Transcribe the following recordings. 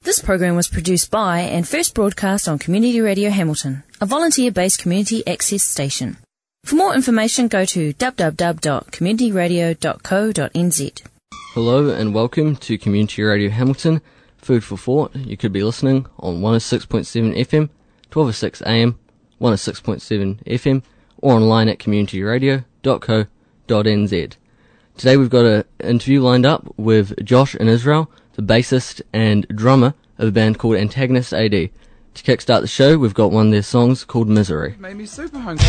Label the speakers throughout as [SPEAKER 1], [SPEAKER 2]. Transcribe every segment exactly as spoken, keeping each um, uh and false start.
[SPEAKER 1] This program was produced by and first broadcast on Community Radio Hamilton, a volunteer-based community access station. For more information, go to w w w dot community radio dot co dot n z.
[SPEAKER 2] Hello and welcome to Community Radio Hamilton, Food for Thought. You could be listening on one oh six point seven F M, twelve oh six A M, one oh six point seven F M, or online at community radio dot co dot n z. Today we've got an interview lined up with Josh and Israel, the bassist and drummer of a band called Antagonist A D. To kickstart the show, we've got one of their songs called Misery.
[SPEAKER 3] Made me super hungry.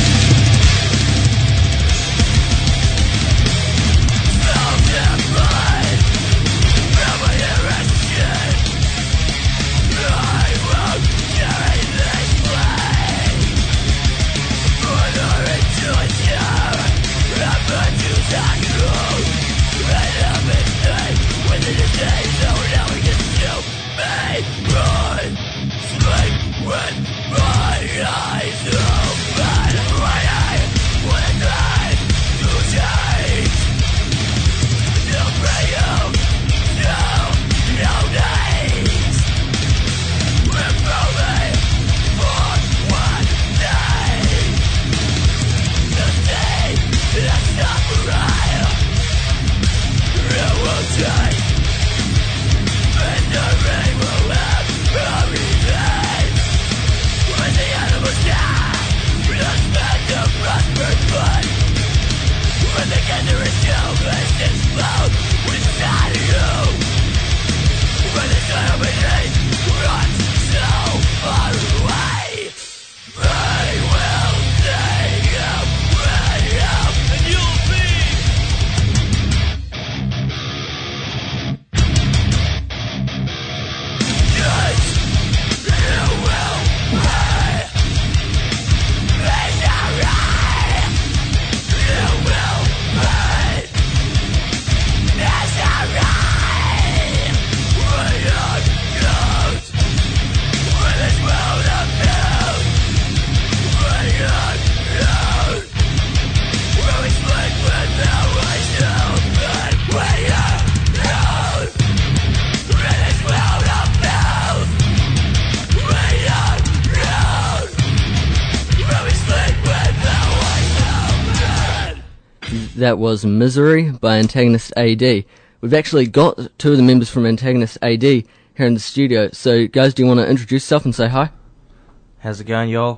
[SPEAKER 2] That was Misery by Antagonist A D. We've actually got two of the members from Antagonist A D here in the studio. So, guys, do you want to introduce yourself and say hi?
[SPEAKER 4] How's it going, y'all?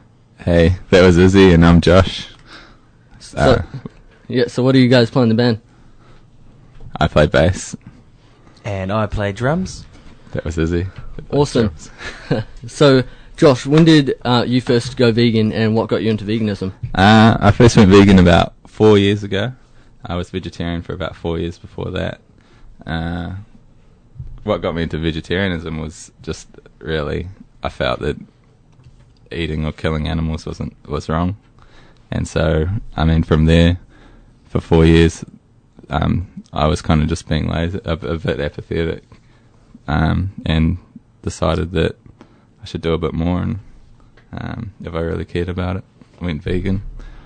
[SPEAKER 5] Hey, that was Izzy and I'm Josh.
[SPEAKER 2] So,
[SPEAKER 5] Uh,
[SPEAKER 2] yeah, so what do you guys play in the band?
[SPEAKER 5] I play bass.
[SPEAKER 4] And I play drums.
[SPEAKER 5] That was Izzy.
[SPEAKER 2] Awesome. So, Josh, when did uh, you first go vegan and what got you into veganism?
[SPEAKER 5] Uh, I first went vegan about four years ago. I was vegetarian for about four years before that. Uh, what got me into vegetarianism was just really, I felt that eating or killing animals wasn't was wrong. And so, I mean, from there, for four years, um, I was kind of just being lazy, a, a bit apathetic, um, and decided that I should do a bit more, and um, if I really cared about it, I went vegan.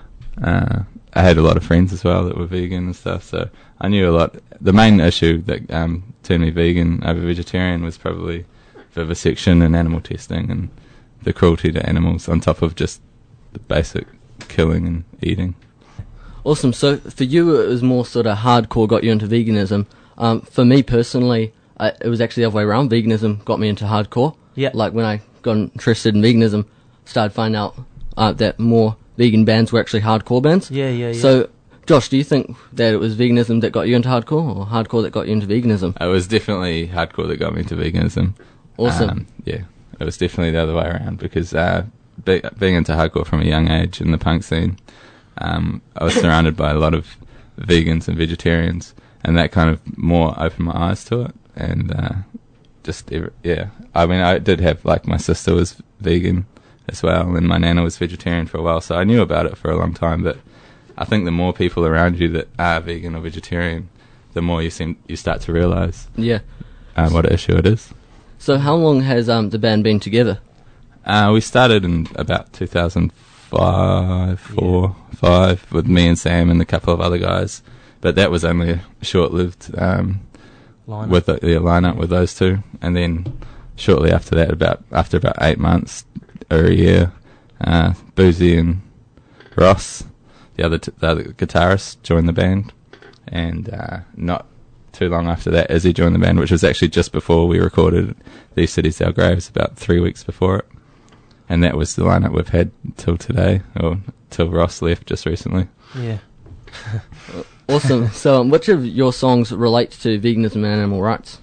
[SPEAKER 5] Uh, I had a lot of friends as well that were vegan and stuff, so I knew a lot. The main issue that um, turned me vegan over vegetarian was probably vivisection and animal testing and the cruelty to animals, on top of just the basic killing and eating.
[SPEAKER 2] Awesome. So, for you, it was more sort of hardcore got you into veganism. Um, for me personally, I, it was actually the other way around. Veganism got me into hardcore.
[SPEAKER 4] Yeah.
[SPEAKER 2] Like, when I got interested in veganism, started finding out uh, that more vegan bands were actually hardcore bands.
[SPEAKER 4] Yeah, yeah, yeah.
[SPEAKER 2] So, Josh, do you think that it was veganism that got you into hardcore, or hardcore that got you into veganism?
[SPEAKER 5] It was definitely hardcore that got me into veganism.
[SPEAKER 2] Awesome.
[SPEAKER 5] Um, yeah, it was definitely the other way around, because uh, be, being into hardcore from a young age in the punk scene, um, I was surrounded by a lot of vegans and vegetarians, and that kind of more opened my eyes to it. And uh, just, yeah, I mean, I did have, like, my sister was vegan as well, and my nana was vegetarian for a while, so I knew about it for a long time. But I think the more people around you that are vegan or vegetarian, the more you seem you start to realise
[SPEAKER 2] Yeah.
[SPEAKER 5] um, what an issue it is.
[SPEAKER 2] So how long has um, the band been together?
[SPEAKER 5] Uh, we started in about two thousand five, four, five, with me and Sam and a couple of other guys, but that was only a short-lived um,
[SPEAKER 4] Lineup.
[SPEAKER 5] with the, the lineup with those two, and then shortly after that, about after about eight months or a year, uh, Boozy and Ross, the other t- the other guitarist, joined the band, and uh, not too long after that, Izzy joined the band, which was actually just before we recorded These Cities, Our Graves, about three weeks before it. And that was the lineup we've had till today, or till Ross left just recently.
[SPEAKER 4] Yeah.
[SPEAKER 2] Awesome. So, um, which of your songs relate to veganism and animal rights?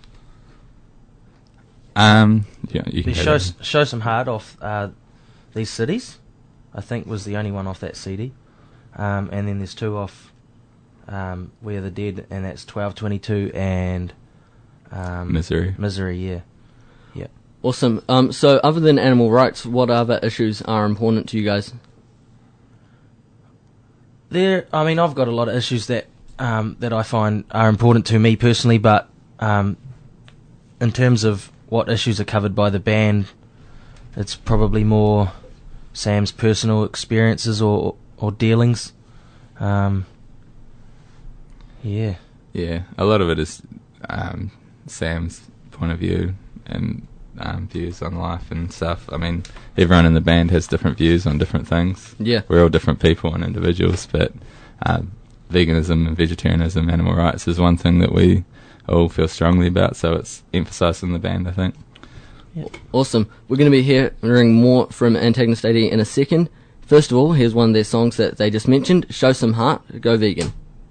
[SPEAKER 5] Um, yeah, you can
[SPEAKER 4] Show,
[SPEAKER 5] go
[SPEAKER 4] s- show Some Heart off uh, These Cities, I think was the only one off that C D. Um, and then there's two off um, We Are the Dead, and that's twelve twenty-two and um,
[SPEAKER 5] Misery.
[SPEAKER 4] Misery, yeah. Yeah.
[SPEAKER 2] Awesome. Um, so, other than animal rights, what other issues are important to you guys?
[SPEAKER 4] There, I mean, I've got a lot of issues that um, that I find are important to me personally, but um, in terms of what issues are covered by the band, it's probably more Sam's personal experiences or or dealings. Um, yeah.
[SPEAKER 5] Yeah, a lot of it is um, Sam's point of view and um, views on life and stuff. I mean, everyone in the band has different views on different things.
[SPEAKER 2] Yeah.
[SPEAKER 5] We're all different people and individuals, but uh, veganism and vegetarianism, animal rights is one thing that we all feel strongly about, so it's emphasised in the band, I think.
[SPEAKER 2] Awesome. We're going to be hearing more from Antagonist A D in a second. First of all, here's one of their songs that they just mentioned, Show Some Heart, Go Vegan.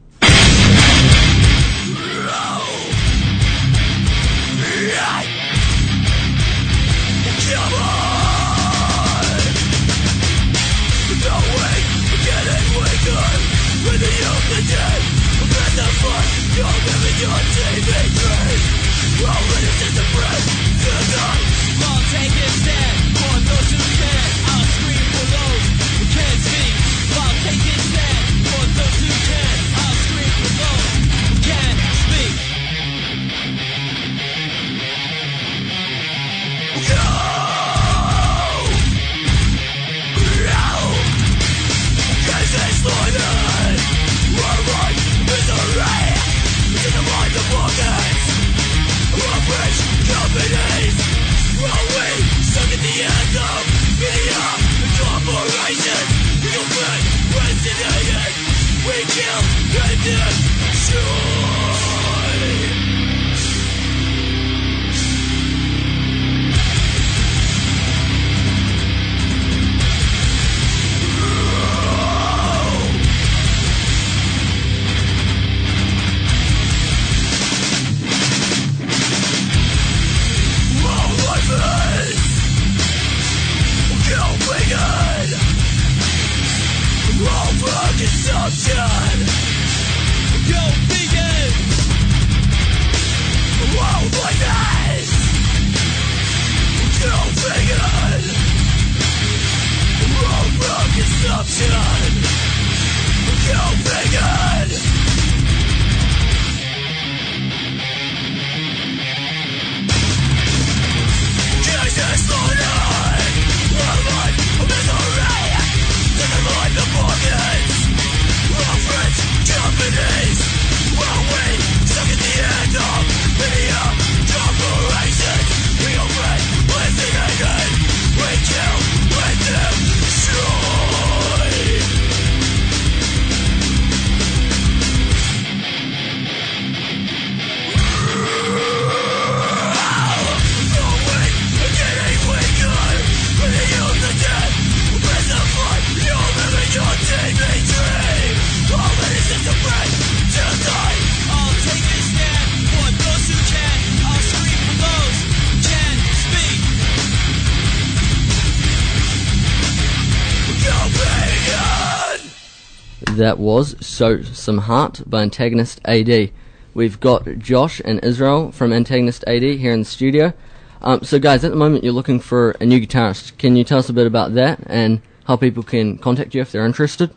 [SPEAKER 2] That was Show Some Heart by Antagonist A D. We've got Josh and Israel from Antagonist A D here in the studio. Um, so guys, at the moment you're looking for a new guitarist. Can you tell us a bit about that and how people can contact you if they're interested?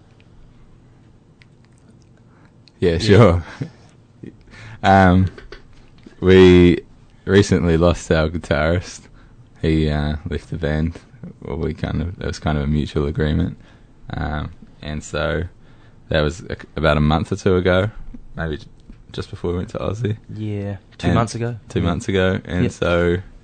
[SPEAKER 5] Yeah, sure. um, we recently lost our guitarist. He uh, left the band. Well, we kind of it was kind of a mutual agreement, um, and so that was a, about a month or two ago, maybe j- just before we went to Aussie.
[SPEAKER 4] Yeah, two
[SPEAKER 5] And
[SPEAKER 4] months ago.
[SPEAKER 5] Two
[SPEAKER 4] yeah.
[SPEAKER 5] months ago, and
[SPEAKER 4] Yep.
[SPEAKER 5] so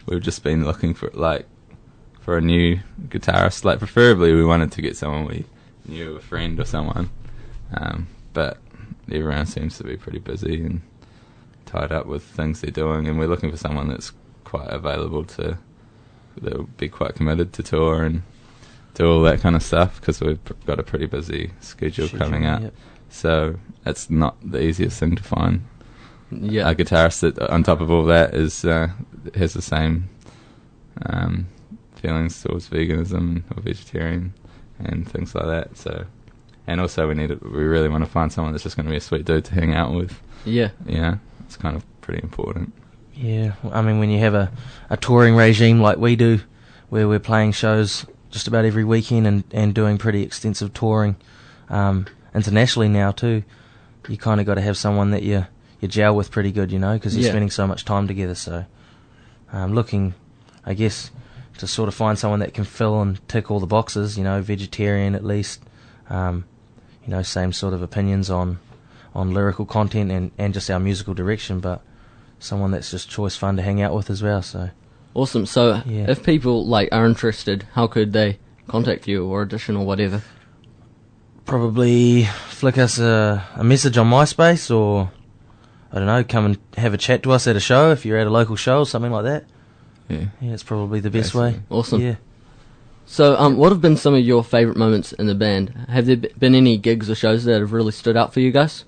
[SPEAKER 5] we've just been looking for like for a new guitarist. Like preferably, we wanted to get someone we knew, a friend or someone. Um, but everyone seems to be pretty busy and tied up with things they're doing, and we're looking for someone that's quite available to, that'll be quite committed to tour and do all that kind of stuff, because we've pr- got a pretty busy schedule, schedule coming up. Yep. So it's not the easiest thing to find. Yeah, a guitarist that, on top of all that, is uh, has the same um, feelings towards veganism or vegetarian and things like that. So, and also we need, a, we really want to find someone that's just going to be a sweet dude to hang out with.
[SPEAKER 2] Yeah,
[SPEAKER 5] yeah, it's kind of pretty important.
[SPEAKER 4] Yeah, I mean, when you have a, a touring regime like we do, where we're playing shows just about every weekend and, and doing pretty extensive touring um, internationally now too, you kind of got to have someone that you you gel with pretty good, you know, because you're yeah. spending so much time together. So, um, looking, I guess, to sort of find someone that can fill and tick all the boxes, you know, vegetarian at least, um, you know, same sort of opinions on on lyrical content and, and just our musical direction, but someone that's just choice fun to hang out with as well. So
[SPEAKER 2] awesome. So
[SPEAKER 4] yeah.
[SPEAKER 2] if people like are interested, how could they contact you or audition or whatever?
[SPEAKER 4] Probably flick us a, a message on MySpace, or I don't know, come and have a chat to us at a show if you're at a local show or something like that.
[SPEAKER 5] Yeah,
[SPEAKER 4] yeah, it's probably the best
[SPEAKER 5] Basically.
[SPEAKER 4] way.
[SPEAKER 2] Awesome.
[SPEAKER 4] Yeah.
[SPEAKER 2] So, um, what have been some of your favourite moments in the band? Have there been any gigs or shows that have really stood out for you guys?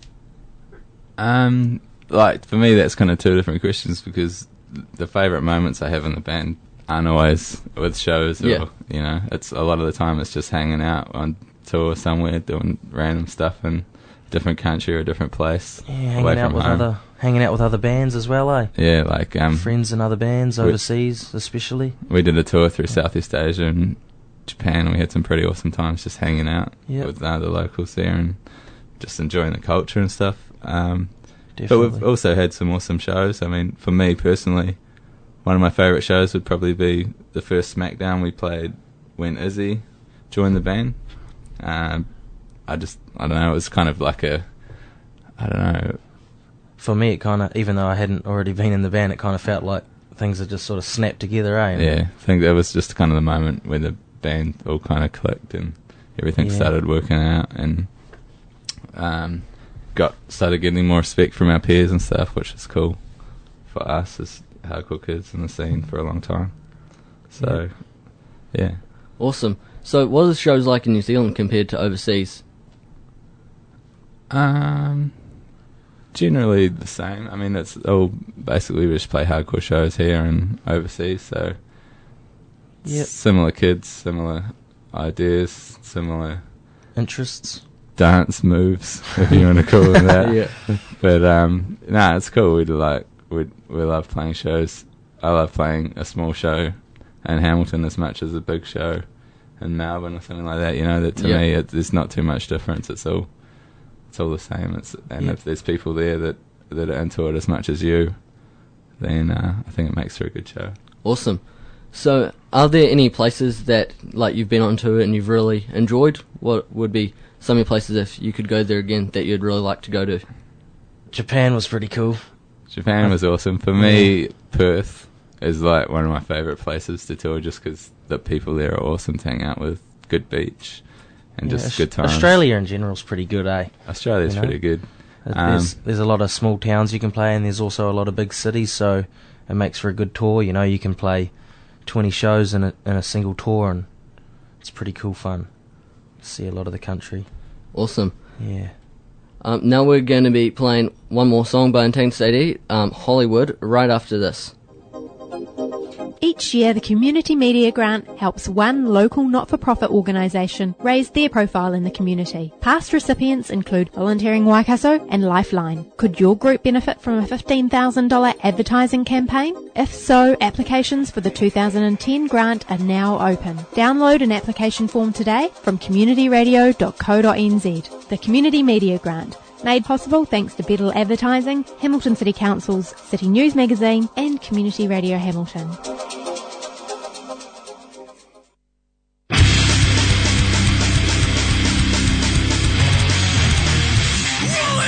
[SPEAKER 5] Um, like for me, that's kind of two different questions, because the favourite moments I have in the band aren't always with shows. Or,
[SPEAKER 2] yeah.
[SPEAKER 5] You know, it's a lot of the time it's just hanging out on tour somewhere, doing random stuff in a different country or a different place.
[SPEAKER 4] Yeah, hanging out with home. other, hanging out with other bands as well, eh?
[SPEAKER 5] Yeah, like um,
[SPEAKER 4] friends in other bands overseas, especially.
[SPEAKER 5] We did a tour through Southeast Asia and Japan, and we had some pretty awesome times just hanging out yep. with uh, the locals there and just enjoying the culture and stuff. Um, but we've also had some awesome shows. I mean, for me personally, one of my favourite shows would probably be the first Smackdown we played when Izzy joined the band. Um, I just, I don't know, it was kind of like a, I don't know.
[SPEAKER 4] For me, it kind of, even though I hadn't already been in the band, it kind of felt like things had just sort of snapped together, eh? And
[SPEAKER 5] yeah, I think that was just kind of the moment where the band all kind of clicked and everything yeah. started working out, and um, got started getting more respect from our peers and stuff, which is cool for us as hardcore kids in the scene for a long time. So, yeah. yeah.
[SPEAKER 2] Awesome. So, what are the shows like in New Zealand compared to overseas?
[SPEAKER 5] Um, generally the same. I mean, it's all basically we just play hardcore shows here and overseas. So,
[SPEAKER 4] yep.
[SPEAKER 5] similar kids, similar ideas, similar
[SPEAKER 4] interests,
[SPEAKER 5] dance moves, if you want to call them that.
[SPEAKER 2] yeah.
[SPEAKER 5] But um, nah, it's cool. We like we we love playing shows. I love playing a small show in Hamilton as much as a big show in Melbourne or something like that. You know, that to yeah. me, it, there's not too much difference. It's all it's all the same. It's and yeah. if there's people there that that are into it as much as you, then uh, I think it makes for a good show.
[SPEAKER 2] Awesome. So, are there any places that like you've been onto and you've really enjoyed? What would be some of your places, if you could go there again, that you'd really like to go to?
[SPEAKER 4] Japan was pretty cool.
[SPEAKER 5] Japan was awesome. For me, yeah. Perth is like one of my favourite places to tour, just because the people there are awesome to hang out with, good beach, and yeah, just good times.
[SPEAKER 4] Australia in general is pretty good, eh?
[SPEAKER 5] Australia's you know? pretty good. Um,
[SPEAKER 4] there's, there's a lot of small towns you can play, and there's also a lot of big cities, so it makes for a good tour. You know, you can play twenty shows in a, in a single tour, and it's pretty cool fun to see a lot of the country.
[SPEAKER 2] Awesome.
[SPEAKER 4] Yeah.
[SPEAKER 2] Um, now we're going to be playing one more song by Untamed State, um, Hollywood, right after this.
[SPEAKER 3] Each year, the Community Media Grant helps one local not-for-profit organisation raise their profile in the community. Past recipients include Volunteering Waikato and Lifeline. Could your group benefit from a fifteen thousand dollars advertising campaign? If so, applications for the two thousand ten grant are now open. Download an application form today from community radio dot co dot n z. The Community Media Grant, made possible thanks to Beddle Advertising, Hamilton City Council's City News Magazine and Community Radio Hamilton.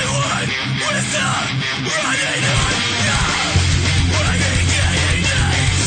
[SPEAKER 6] Hollywood with the running on. We're getting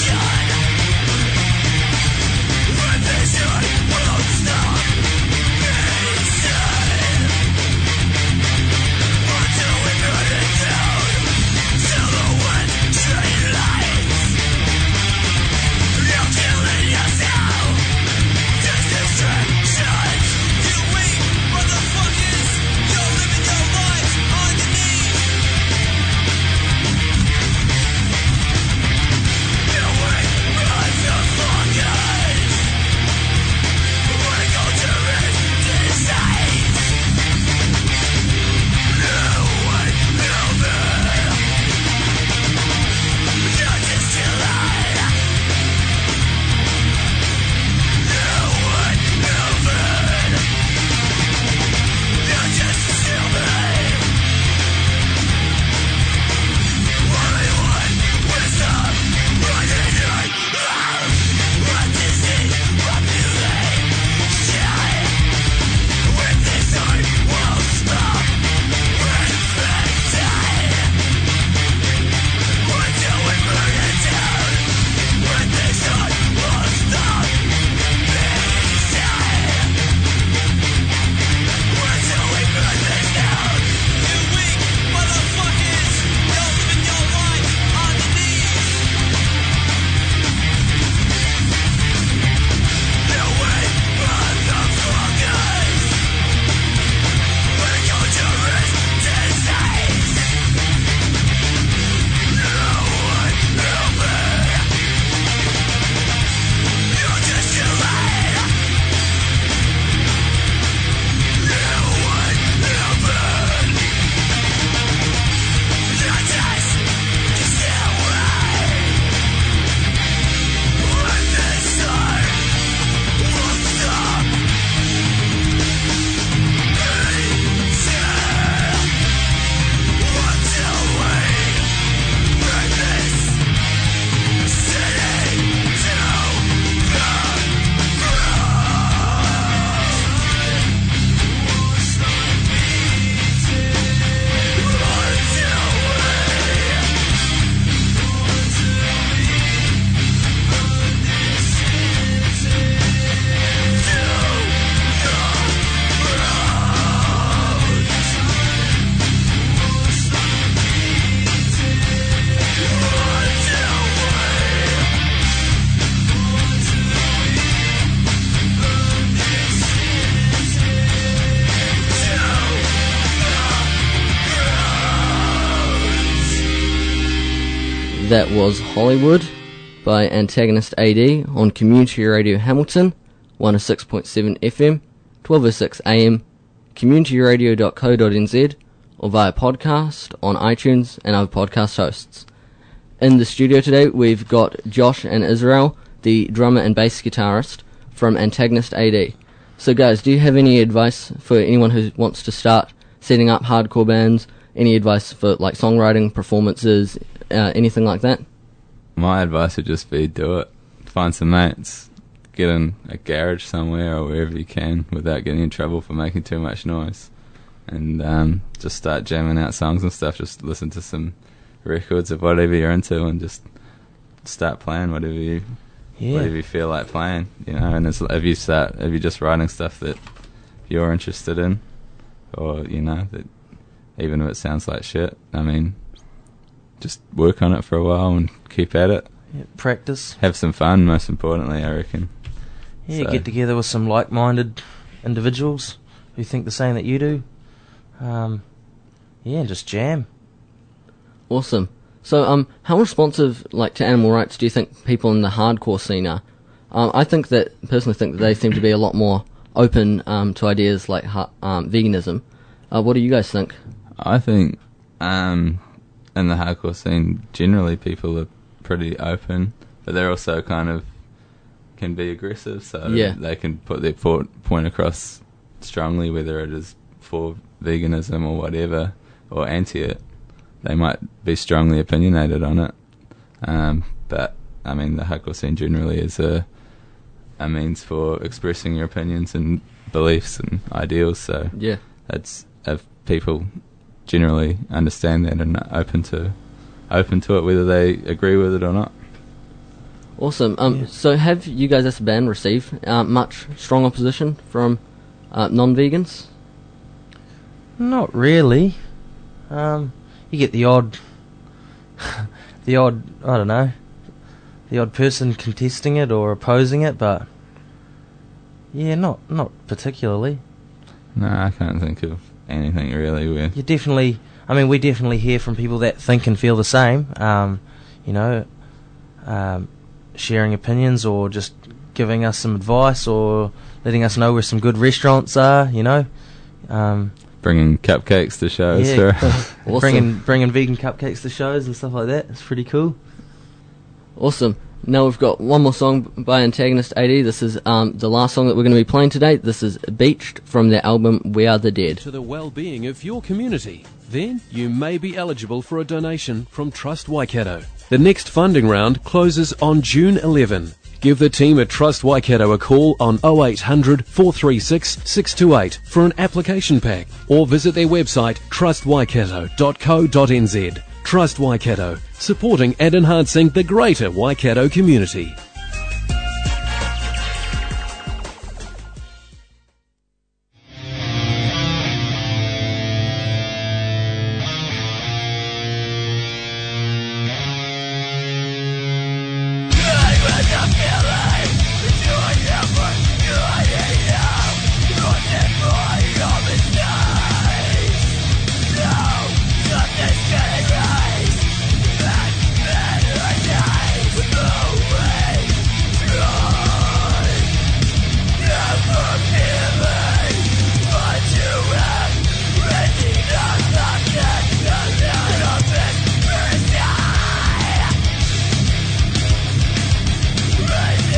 [SPEAKER 2] that was Hollywood by Antagonist A D on Community Radio Hamilton, one oh six point seven F M, twelve oh six A M, community radio dot co dot n z, or via podcast on iTunes and other podcast hosts. In the studio today, we've got Josh and Israel, the drummer and bass guitarist from Antagonist A D. So guys, do you have any advice for anyone who wants to start setting up hardcore bands? Any advice for like songwriting, performances, uh, anything like that?
[SPEAKER 5] My advice would just be do it. Find some mates. Get in a garage somewhere or wherever you can without getting in trouble for making too much noise. And um, just start jamming out songs and stuff. Just listen to some records of whatever you're into and just start playing whatever you yeah. whatever you feel like playing. You know, and it's, if you start, if you're just writing stuff that you're interested in, or you know that even if it sounds like shit, I mean, just work on it for a while and keep at it.
[SPEAKER 4] Yeah, practice.
[SPEAKER 5] Have some fun, most importantly, I reckon.
[SPEAKER 4] Yeah,
[SPEAKER 5] so.
[SPEAKER 4] Get together with some like-minded individuals who think the same that you do. Um, yeah, just jam.
[SPEAKER 2] Awesome. So, um, how responsive, like, to animal rights do you think people in the hardcore scene are? Um, I think that, personally think that they seem to be a lot more open um, to ideas like ha- um, veganism. Uh, what do you guys think?
[SPEAKER 5] I think um, in the hardcore scene, generally people are pretty open, but they're also kind of can be aggressive, so
[SPEAKER 2] yeah.
[SPEAKER 5] they can put their po- point across strongly, whether it is for veganism or whatever, or anti it. They might be strongly opinionated on it, um, but I mean the hardcore scene generally is a a means for expressing your opinions and beliefs and ideals. So
[SPEAKER 2] yeah,
[SPEAKER 5] it's if people generally understand that and are open to open to it, whether they agree with it or not.
[SPEAKER 2] Awesome. Um, yeah. So have you guys as a band received uh, much strong opposition from uh, non-vegans?
[SPEAKER 4] Not really. Um, you get the odd, the odd, I don't know, the odd person contesting it or opposing it, but yeah, not not particularly.
[SPEAKER 5] No, I can't think of anything really. Where
[SPEAKER 4] you definitely, I mean, we definitely hear from people that think and feel the same. Um, you know, um, sharing opinions or just giving us some advice or letting us know where some good restaurants are. You know, um,
[SPEAKER 5] bringing cupcakes to shows.
[SPEAKER 4] Yeah, awesome. bringing bringing vegan cupcakes to shows and stuff like that. It's pretty cool.
[SPEAKER 2] Awesome. Now we've got one more song by Antagonist A D. This is um, the last song that we're going to be playing today. This is Beached from their album We Are the Dead.
[SPEAKER 6] To the well-being of your community. Then you may be eligible for a donation from Trust Waikato. The next funding round closes on June eleventh. Give the team at Trust Waikato a call on oh eight hundred, four three six, six two eight for an application pack, or visit their website trust waikato dot co dot n z. Trust Waikato, supporting and enhancing the greater Waikato community.
[SPEAKER 7] Right.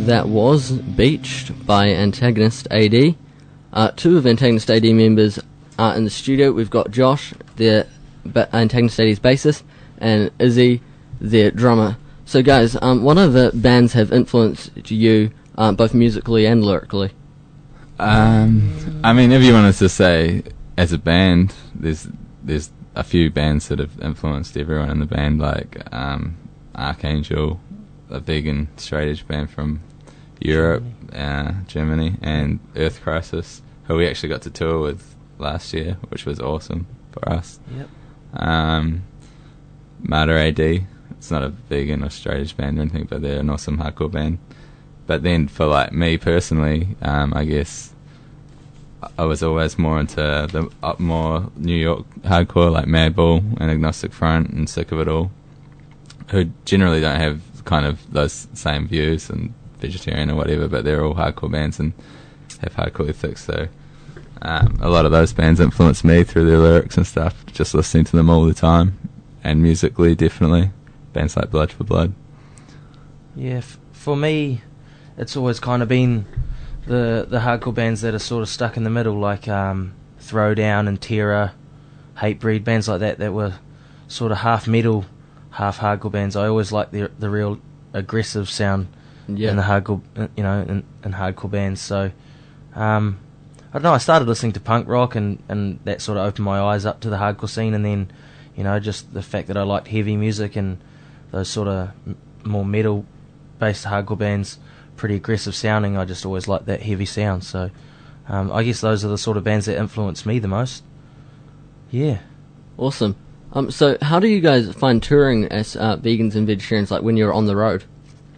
[SPEAKER 2] that was Beached by Antagonist A D. Uh, two of Antagonist A D members are in the studio. We've got Josh, their ba- Antagonist A D's bassist, and Izzy, their drummer. So guys, um, what other bands have influenced you, uh, both musically and lyrically?
[SPEAKER 5] Um, I mean, if you wanted to say as a band, there's there's a few bands that have influenced everyone in the band, like um, Archangel, a vegan straight edge band from Europe, Germany. Uh, Germany, and Earth Crisis, who we actually got to tour with last year, which was awesome for us.
[SPEAKER 4] Yep.
[SPEAKER 5] Um, Martyr A D, it's not a vegan or straight edge band or anything, but they're an awesome hardcore band. But then for like me personally, um, I guess I was always more into the up more New York hardcore, like Madball and Agnostic Front and Sick of It All, who generally don't have kind of those same views and Vegetarian or whatever, but they're all hardcore bands and have hardcore ethics. So um, a lot of those bands influenced me through their lyrics and stuff, just listening to them all the time, and musically definitely bands like Blood for Blood.
[SPEAKER 4] Yeah, f- for me, it's always kind of been the the hardcore bands that are sort of stuck in the middle, like um, Throwdown and Terror, Hatebreed, bands like that that were sort of half metal, half hardcore bands. I always liked the the real aggressive sound
[SPEAKER 2] Yeah.
[SPEAKER 4] in the hardcore, you know, in, in hardcore bands. So um, I don't know. I started listening to punk rock, and, and that sort of opened my eyes up to the hardcore scene. And then, you know, just the fact that I liked heavy music and those sort of m- more metal based hardcore bands, pretty aggressive sounding. I just always liked that heavy sound. So um, I guess those are the sort of bands that influenced me the most. Yeah.
[SPEAKER 2] Awesome. Um, so how do you guys find touring as uh, vegans and vegetarians, like when you're on the road?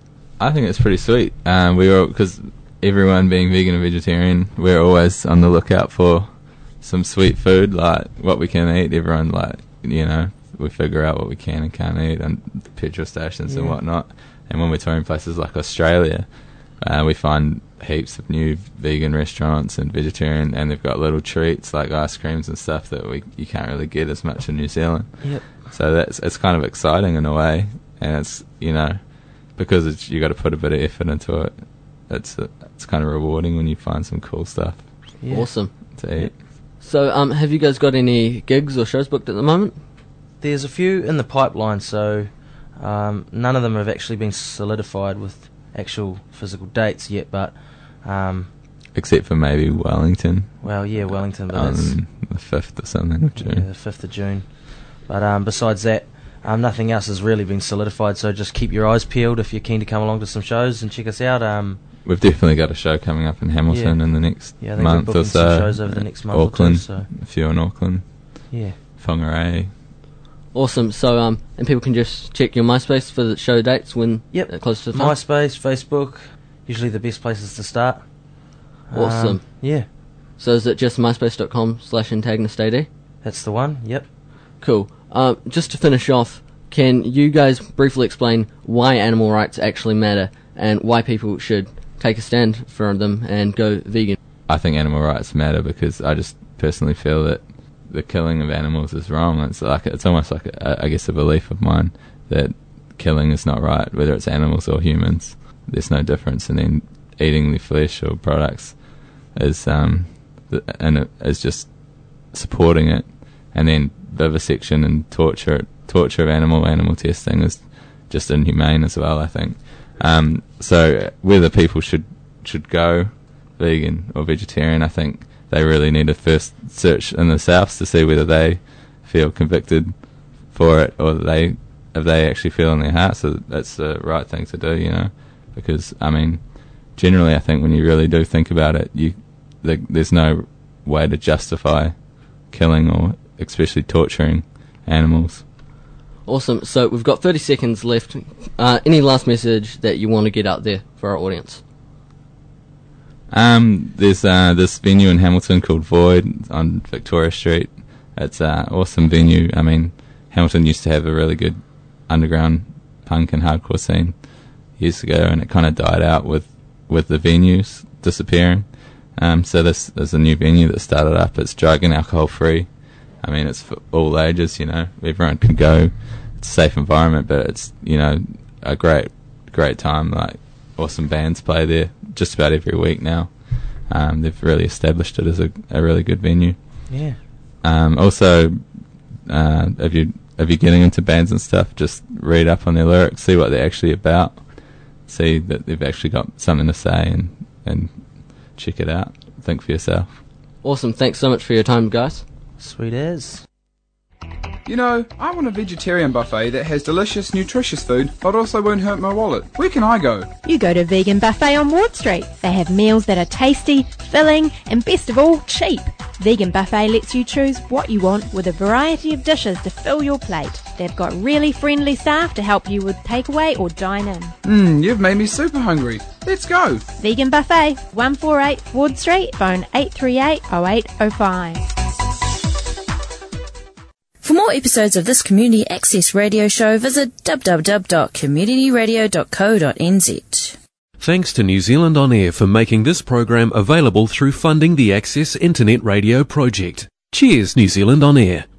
[SPEAKER 5] I think it's pretty sweet. Um, we were, because everyone being vegan and vegetarian, we're always on the lookout for some sweet food, like what we can eat. Everyone, like, you know, we figure out what we can and can't eat on petrol stations
[SPEAKER 4] Yeah.
[SPEAKER 5] and whatnot. And when we're touring places like Australia, uh, we find heaps of new vegan restaurants and vegetarian, and they've got little treats like ice creams and stuff that we you can't really get as much in New Zealand.
[SPEAKER 4] Yep.
[SPEAKER 5] So that's it's kind of exciting in a way, and it's, you know, because it's, you got to put a bit of effort into it. It's uh, it's kind of rewarding when you find some cool stuff
[SPEAKER 4] Yeah.
[SPEAKER 2] Awesome.
[SPEAKER 5] to eat.
[SPEAKER 4] Yep.
[SPEAKER 2] So um, have you guys got any gigs or shows booked at the moment?
[SPEAKER 4] There's a few in the pipeline, so um, none of them have actually been solidified with actual physical dates yet, but um,
[SPEAKER 5] Except for maybe Wellington
[SPEAKER 4] well, yeah, Wellington, but that's
[SPEAKER 5] on the fifth or something of
[SPEAKER 4] yeah,
[SPEAKER 5] June.
[SPEAKER 4] the fifth of June. But um, besides that, um, nothing else has really been solidified, so just keep your eyes peeled if you're keen to come along to some shows and check us out. Um,
[SPEAKER 5] We've definitely got a show coming up in Hamilton
[SPEAKER 4] Yeah.
[SPEAKER 5] in the next
[SPEAKER 4] yeah, I think we're
[SPEAKER 5] month
[SPEAKER 4] booking
[SPEAKER 5] or
[SPEAKER 4] some
[SPEAKER 5] so.
[SPEAKER 4] shows over the next month
[SPEAKER 5] Auckland,
[SPEAKER 4] or two, so
[SPEAKER 5] a few in Auckland,
[SPEAKER 4] yeah.
[SPEAKER 5] Whangarei.
[SPEAKER 2] Awesome. So um, and people can just check your MySpace for the show dates when
[SPEAKER 4] Yep.
[SPEAKER 2] they're close to the time.
[SPEAKER 4] MySpace, Facebook, usually the best places to start.
[SPEAKER 2] Awesome.
[SPEAKER 4] Um, yeah,
[SPEAKER 2] So is it just myspace.com slash antagonistad?
[SPEAKER 4] that's the one. Yep.
[SPEAKER 2] Cool. Uh, just to finish off, can you guys briefly explain why animal rights actually matter and why people should take a stand for them and go vegan?
[SPEAKER 5] I think animal rights matter because I just personally feel that the killing of animals is wrong. It's like it's almost like a, I guess a belief of mine that killing is not right, whether it's animals or humans. There's no difference, and then eating the flesh or products is um th- and it is just supporting it, and then vivisection and torture torture of animal animal testing is just inhumane as well, I think. Um, so whether people should should go vegan or vegetarian, I think they really need to first search in themselves to see whether they feel convicted for it, or they if they actually feel in their hearts that that's the right thing to do, you know. Because I mean, generally, I think when you really do think about it, you the, there's no way to justify killing or especially torturing animals.
[SPEAKER 2] Awesome. So we've got thirty seconds left. Uh, any last message that you want to get out there for our audience?
[SPEAKER 5] Um, there's uh, this venue in Hamilton called Void on Victoria Street. It's an awesome venue. I mean, Hamilton used to have a really good underground punk and hardcore scene years ago, and it kind of died out with, with the venues disappearing. Um, so this there's a new venue that started up. It's drug and alcohol free. I mean, it's for all ages, you know. Everyone can go. It's a safe environment, but it's, you know, a great, great time. Like, awesome bands play there just about every week now. Um, they've really established it as a, a really good venue.
[SPEAKER 4] Yeah.
[SPEAKER 5] Um, also, uh, if you if you're getting into bands and stuff, just read up on their lyrics, see what they're actually about, see that they've actually got something to say, and and check it out. Think for yourself.
[SPEAKER 2] Awesome. Thanks so much for your time, guys.
[SPEAKER 4] Sweet as.
[SPEAKER 7] You know, I want a vegetarian buffet that has delicious, nutritious food, but also won't hurt my wallet. Where can I go?
[SPEAKER 3] You go to Vegan Buffet on Ward Street. They have meals that are tasty, filling, and best of all, cheap. Vegan Buffet lets you choose what you want with a variety of dishes to fill your plate. They've got really friendly staff to help you with takeaway or dine in.
[SPEAKER 7] Mmm, you've made me super hungry. Let's go.
[SPEAKER 3] Vegan Buffet, one forty-eight Ward Street, phone eight three eight, oh eight oh five.
[SPEAKER 1] For more episodes of this Community Access Radio show, visit w w w dot community radio dot co dot n z.
[SPEAKER 6] Thanks to New Zealand On Air for making this program available through funding the Access Internet Radio project. Cheers, New Zealand On Air.